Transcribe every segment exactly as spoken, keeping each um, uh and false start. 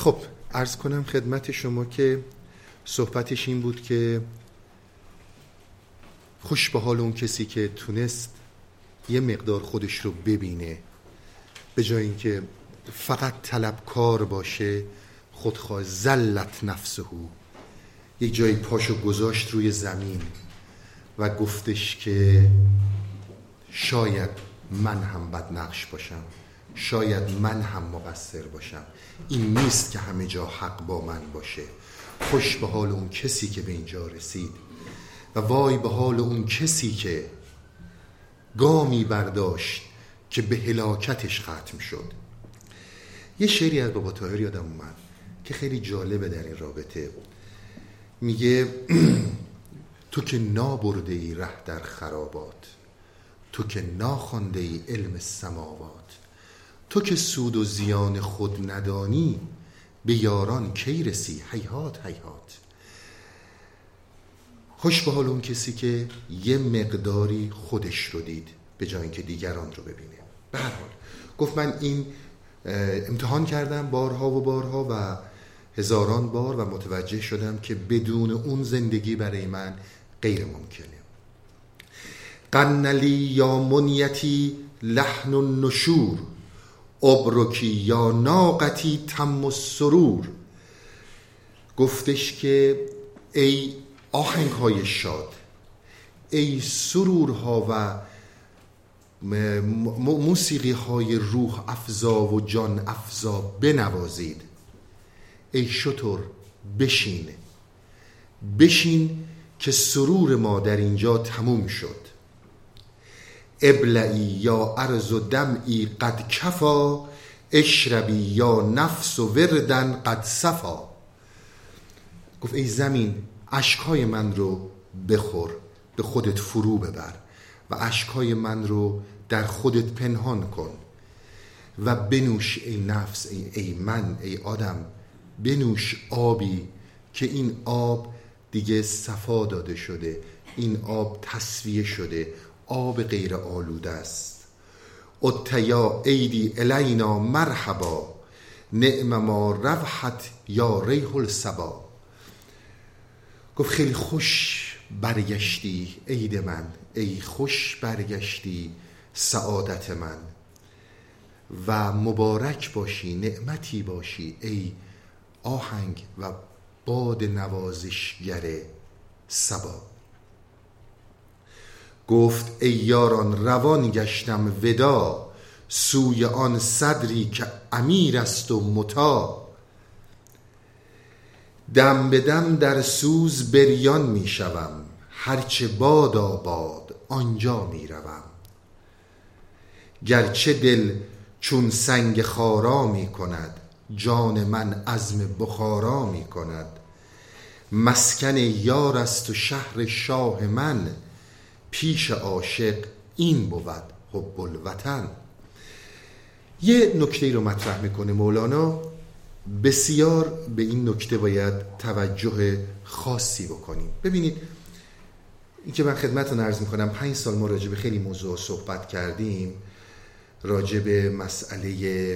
خب عرض کنم خدمت شما که صحبتش این بود که خوش به حال اون کسی که تونست یه مقدار خودش رو ببینه، به جای اینکه فقط طلبکار باشه. خودخواه زلت نفسه، یک جایی پاشو گذاشت روی زمین و گفتش که شاید من هم بدنقش باشم، شاید من هم مقصر باشم، این نیست که همه جا حق با من باشه. خوش به حال اون کسی که به اینجا رسید و وای به حال اون کسی که گامی برداشت که به هلاکتش ختم شد. یه شعری از بابا طاهر یادم اومد که خیلی جالبه در این رابطه. میگه تو که نابرده ای ره در خرابات، تو که ناخوانده ای علم السماوات، تو که سود و زیان خود ندانی، به یاران کی رسی هیهات هیهات. خوش به حال اون کسی که یه مقداری خودش رو دید به جای اینکه دیگران رو ببینه. به هر حال گفت من این امتحان کردم بارها و بارها و هزاران بار و متوجه شدم که بدون اون زندگی برای من غیر ممکنه. قنلی یا منیتی لحن النشور، ابرکی یا ناقتی تم السرور. گفتش که ای آهنگ های شاد، ای سرورها و موسیقی های روح افزا و جان افزا بنوازید. ای شتر بشین بشین که سرور ما در اینجا تموم شد. ابلعی یا ارض و دمعی قد کفا، اشربی یا نفس و وردن قد صفا. گفت ای زمین اشکهای من رو بخور، به خودت فرو ببر و اشکهای من رو در خودت پنهان کن و بنوش ای نفس، ای, ای من، ای آدم، بنوش آبی که این آب دیگه صفا داده شده، این آب تصفیه شده، آب غیر آلوده است. اتیا ایدی الینا مرحبا، نعم ما روحت یا ریح الصبا. گفت خیلی خوش برگشتی عید من، ای خوش برگشتی سعادت من و مبارک باشی، نعمتی باشی ای آهنگ و باد نوازشگر صبا. گفت ای یاران روان گشتم ودا، سوی آن صدری که امیر است و مطاع. دم به دم در سوز بریان می شوم، هرچه باد آباد آنجا می روم. گرچه دل چون سنگ خارا می کند، جان من عزم بخارا می کند. مسکن یار است و شهر شاه من، پیش عاشق این بود حب الوطن. یه نکته رو مطرح میکنه مولانا، بسیار به این نکته باید توجه خاصی بکنیم. ببینید این که من خدمتتون عرض میکنم، پنج سال ما راجع به خیلی موضوع صحبت کردیم، راجع به مسئله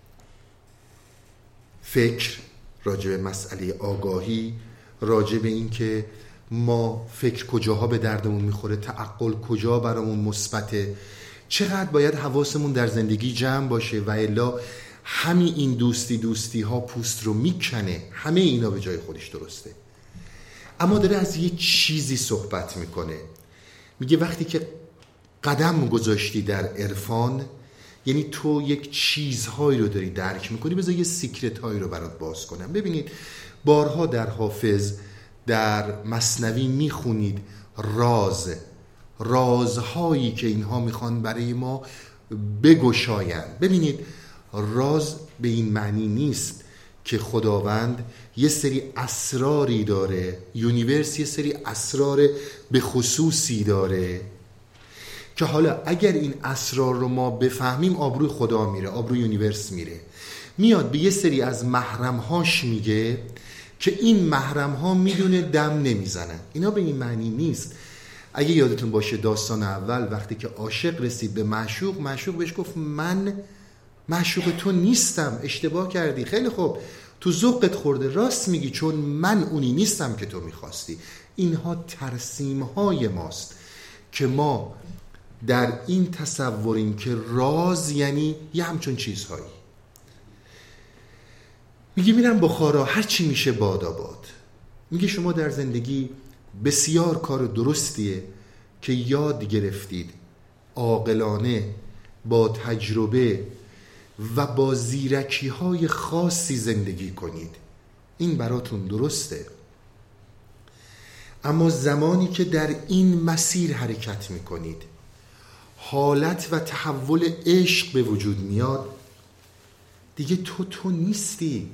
فکر، راجع به مسئله آگاهی، راجع به این که ما فکر کجاها به دردمون میخوره، تعقل کجا برامون مثبته، چقدر باید حواسمون در زندگی جمع باشه و الا همین این دوستی دوستی ها پوست رو میکنه. همه اینا به جای خودش درسته، اما داره از یه چیزی صحبت میکنه. میگه وقتی که قدم گذاشتی در عرفان، یعنی تو یک چیزهایی رو داری درک میکنی. بذار یه سیکرت هایی رو برات باز کنم. ببینید بارها در حافظ، در مثنوی میخونید راز رازهایی که اینها میخوان برای ما بگشایند. ببینید راز به این معنی نیست که خداوند یه سری اسراری داره، یونیورس یه سری اسرار به خصوصی داره که حالا اگر این اسرار رو ما بفهمیم آبروی خدا میره، آبروی یونیورس میره. میاد به یه سری از محرمهاش میگه که این محرمها میدونه دم نمیزنن. اینا به این معنی نیست. اگه یادتون باشه داستان اول وقتی که عاشق رسید به معشوق، معشوق بهش گفت من معشوق تو نیستم، اشتباه کردی. خیلی خوب، تو ذوقت خورده، راست میگی چون من اونی نیستم که تو میخواستی. اینها ترسیم های ماست که ما در این تصوریم که راز یعنی یه همچون چیزهایی. میگه میرم بخارا، هر چی میشه باد آباد. میگه شما در زندگی بسیار کار درستیه که یاد گرفتید عاقلانه با تجربه و با زیرکی های خاصی زندگی کنید، این براتون درسته. اما زمانی که در این مسیر حرکت میکنید حالت و تحول عشق به وجود میاد، دیگه تو تو نیستی.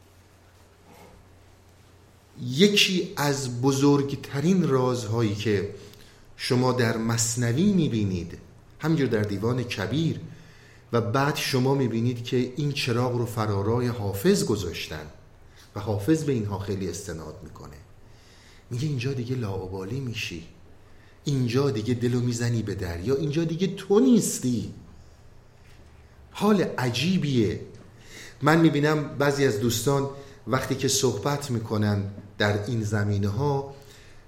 یکی از بزرگترین رازهایی که شما در مثنوی میبینید، همینجور در دیوان کبیر، و بعد شما میبینید که این چراغ رو فرارای حافظ گذاشتن و حافظ به اینها خیلی استناد میکنه. میگه اینجا دیگه لاابالی میشی، اینجا دیگه دلو میزنی به دریا، اینجا دیگه تو نیستی. حال عجیبیه. من میبینم بعضی از دوستان وقتی که صحبت میکنن در این زمینه ها،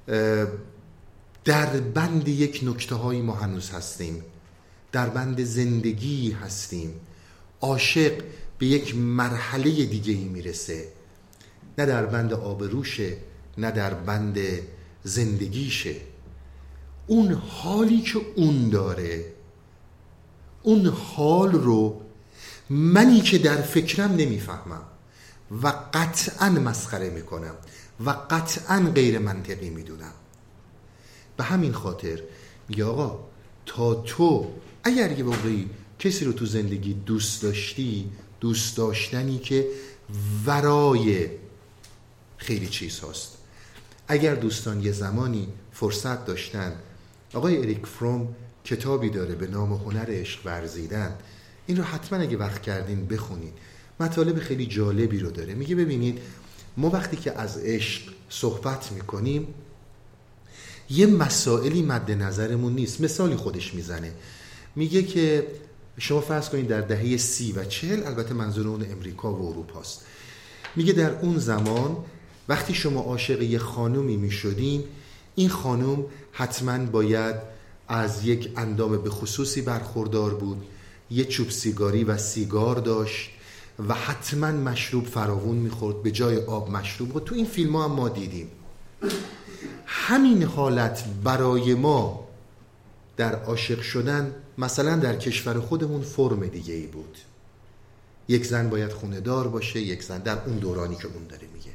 در بند یک نکته هایی ما هنوز هستیم، در بند زندگی هستیم. عاشق به یک مرحله دیگه ای میرسه، نه در بند آبروشه نه در بند زندگیشه. اون حالی که اون داره، اون حال رو منی که در فکرم نمیفهمم و قطعاً مسخره میکنم و قطعاً غیر منطقی میدونم. به همین خاطر میگه آقا تا تو اگر یه واقعی کسی رو تو زندگی دوست داشتی، دوست داشتنی که ورای خیلی چیز هست. اگر دوستان یه زمانی فرصت داشتن، آقای اریک فروم کتابی داره به نام هنر عشق ورزیدن، این رو حتما اگه وقت کردین بخونید. مطالب خیلی جالبی رو داره. میگه ببینید ما وقتی که از عشق صحبت میکنیم یه مسائلی مد نظرمون نیست. مثالی خودش میزنه، میگه که شما فرض کنید در دهه سی و چهل، البته منظور اون امریکا و اروپا است، میگه در اون زمان وقتی شما عاشق یه خانومی میشدین، این خانوم حتما باید از یک اندام به خصوصی برخوردار بود، یه چوب سیگاری و سیگار داشت و حتما مشروب فراوون میخورد، به جای آب مشروب بود. تو این فیلم ها هم ما دیدیم. همین حالت برای ما در عاشق شدن مثلا در کشور خودمون فرم دیگه ای بود. یک زن باید خونه دار باشه، یک زن در اون دورانی که اون داره میگه،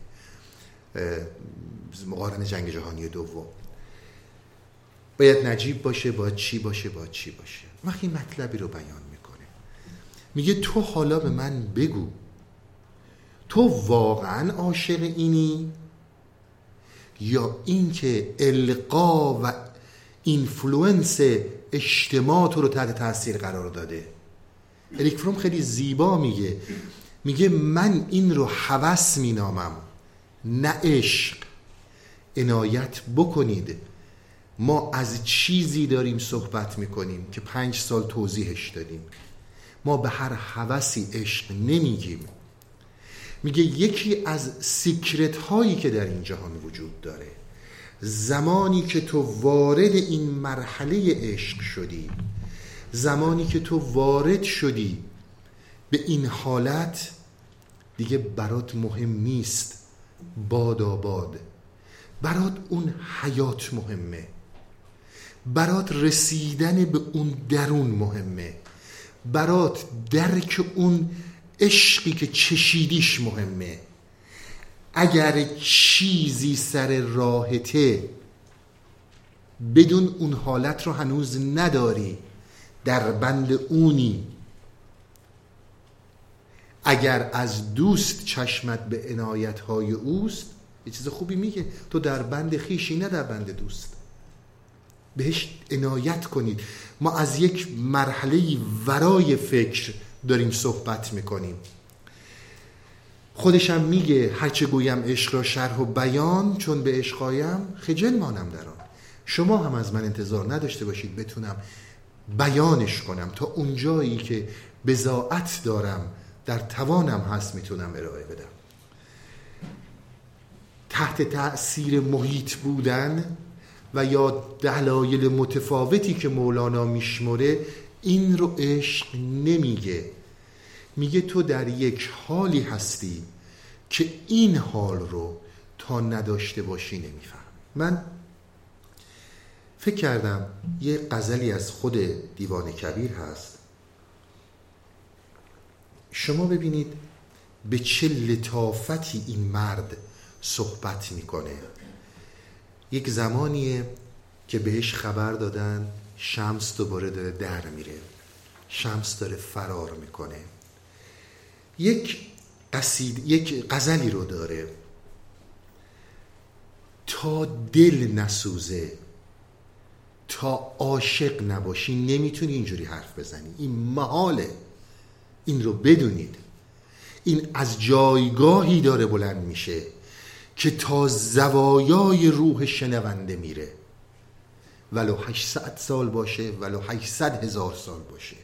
مقارن جنگ جهانی دوم، باید نجیب باشه، باید چی باشه، باید چی باشه. وقتی مطلبی رو بیان میکنه میگه تو حالا به من بگو تو واقعا عاشق اینی یا این که القا و اینفلوئنس اجتماع تو رو تحت تاثیر قرار داده. اریک فروم خیلی زیبا میگه، میگه من این رو هوس مینامم نه عشق. عنایت بکنید ما از چیزی داریم صحبت میکنیم که پنج سال توضیحش دادیم. ما به هر هوسی عشق نمیگیم. میگه یکی از سیکرت هایی که در این جهان وجود داره، زمانی که تو وارد این مرحله عشق شدی، زمانی که تو وارد شدی به این حالت، دیگه برات مهم نیست باد آباد، برات اون حیات مهمه، برات رسیدن به اون درون مهمه، برات درک اون عشقی که چشیدیش مهمه. اگر چیزی سر راهته بدون اون حالت رو هنوز نداری، در بند اونی. اگر از دوست چشمت به عنایت‌های اوست، یه چیز خوبی میگه، تو در بند خیشی نه در بند دوست. بهش عنایت کنید. ما از یک مرحله ورای فکر داریم صحبت میکنیم. خودشم میگه هرچه گویم عشق را شرح و بیان، چون به عشق آیم خجل مانم در آن. شما هم از من انتظار نداشته باشید بتونم بیانش کنم، تا اونجایی که بضاعت دارم در توانم هست میتونم ارائه بدم. تحت تأثیر محیط بودن و یا دلایل متفاوتی که مولانا میشمره، این رو عشق نمیگه. میگه تو در یک حالی هستی که این حال رو تا نداشته باشی نمیفهم. من فکر کردم یه غزلی از خود دیوان کبیر هست، شما ببینید به چه لطافتی این مرد صحبت میکنه. یک زمانیه که بهش خبر دادن شمس دوباره داره در میره، شمس داره فرار میکنه. یک قصید یک غزلی رو داره: تا دل نسوزه، تا عاشق نباشی نمیتونی اینجوری حرف بزنی. این محاله، این رو بدونید. این از جایگاهی داره بلند میشه که تا زوایای روح شنونده میره، ولو هشتصد سال باشه، ولو هشتصد هزار سال باشه.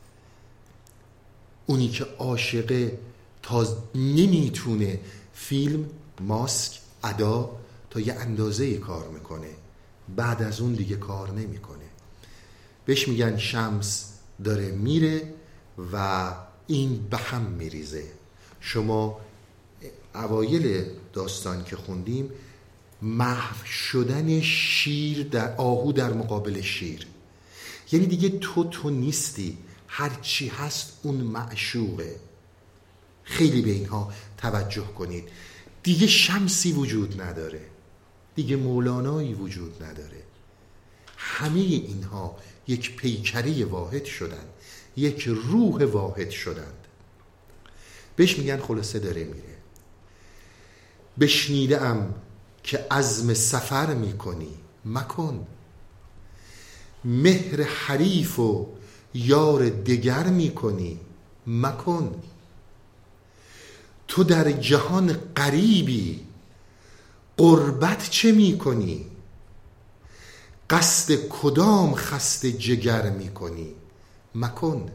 اونی که عاشقه تا نمیتونه فیلم، ماسک، ادا تا یه اندازه‌ای کار میکنه، بعد از اون دیگه کار نمیکنه. بهش میگن شمس داره میره و این به هم میریزه. شما اوایل داستان که خوندیم، محو شدن شیر در آهو در مقابل شیر، یعنی دیگه تو تو نیستی، هرچی هست اون معشوقه. خیلی به اینها توجه کنید. دیگه شمسی وجود نداره، دیگه مولانایی وجود نداره. همه اینها یک پیکره واحد شدن، یک روح واحد شدند. بهش میگن خلاصه داره میره: بشنیدم که عزم سفر میکنی مکن، مهر حریف و یار دگر میکنی مکن. تو در جهان غریبی غربت چه میکنی، قصد کدام خست جگر میکنی مکن.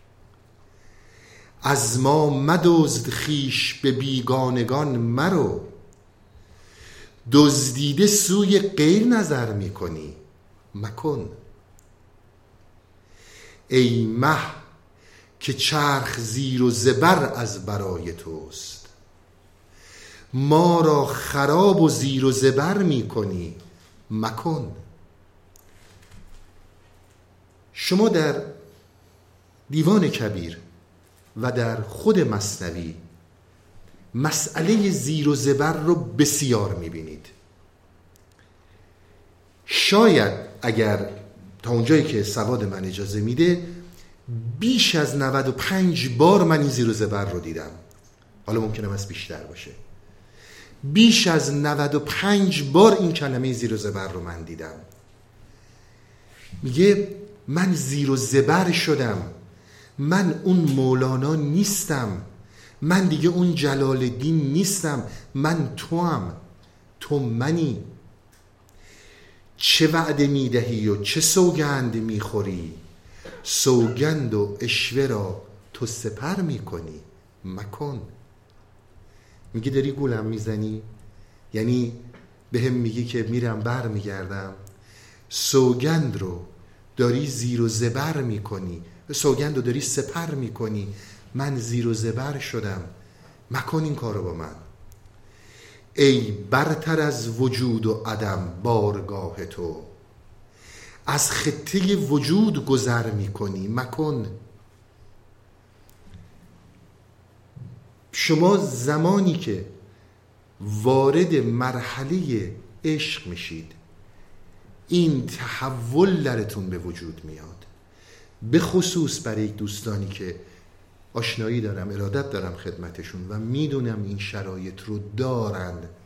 از ما مدزد خویش به بیگانگان مرو، دزدیده سوی غیر نظر میکنی مکن. ای مه که چرخ زیر و زبر از برای توست، ما را خراب و زیر و زبر میکنی مکن. شما در دیوان کبیر و در خود مثنوی مسئله زیر و زبر رو بسیار میبینید. شاید اگر تا اونجایی که سواد من اجازه میده بیش از نود و پنج بار من این زیر و زبر رو دیدم، حالا ممکنه از بیشتر باشه. بیش از نود و پنج بار این کلمه زیر و زبر رو من دیدم. میگه من زیر و زبر شدم، من اون مولانا نیستم، من دیگه اون جلال الدین نیستم، من توام، تو منی. چه وعده میدهی و چه سوگند میخوری، سوگند و عشوه را تو سپر میکنی مکن. میگه داری گولم میزنی، یعنی به هم میگی که میرم بر میگردم، سوگند رو داری زیر و زبر میکنی، سوگند رو داری سپر میکنی، من زیر و زبر شدم، مکن این کارو با من. ای برتر از وجود و عدم بارگاه تو، از خطه وجود گذر میکنی مکن. شما زمانی که وارد مرحله عشق میشید این تحول درتون به وجود میاد، به خصوص برای دوستانی که آشنایی دارم، ارادت دارم خدمتشون و میدونم این شرایط رو دارند.